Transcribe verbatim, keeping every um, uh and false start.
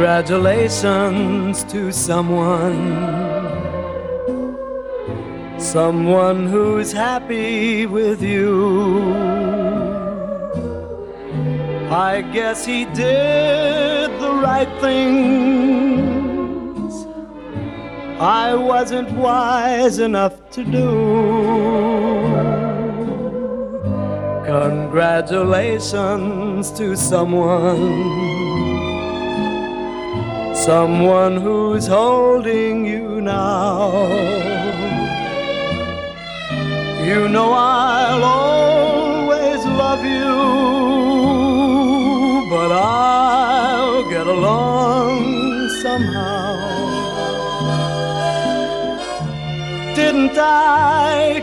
Congratulations to someone, someone who's happy with you. I guess he did the right things I wasn't wise enough to do. Congratulations to someone, someone who's holding you now. You know I'll always love you, but I'll get along somehow. Didn't I